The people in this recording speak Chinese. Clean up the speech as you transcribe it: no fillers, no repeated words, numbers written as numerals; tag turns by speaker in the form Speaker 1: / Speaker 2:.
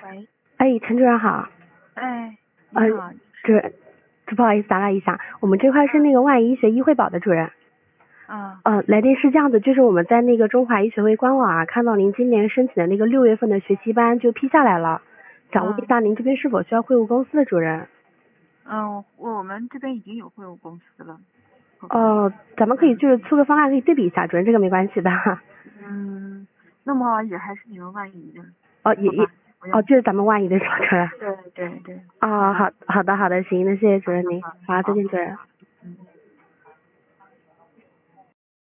Speaker 1: 喂，
Speaker 2: 哎，陈主任好。
Speaker 1: 哎，你好。
Speaker 2: 主任，不好意思打扰一下，我们这块是那个万医学医惠保的主任。来电是这样子，就是我们在那个中华医学会官网啊，看到您今年申请的那个6月份的学习班就批下来了，想问一下您这边是否需要会务公司的主任？
Speaker 1: 我们这边已经有会务公司了。
Speaker 2: 咱们可以就是出个方案可以对比一下，主任这个没关系的。
Speaker 1: 那么也还是你们万医的。
Speaker 2: 就是咱们万医的是吧，主任？
Speaker 1: 对。
Speaker 2: 好的，行，那谢谢主任您，好，再见主任。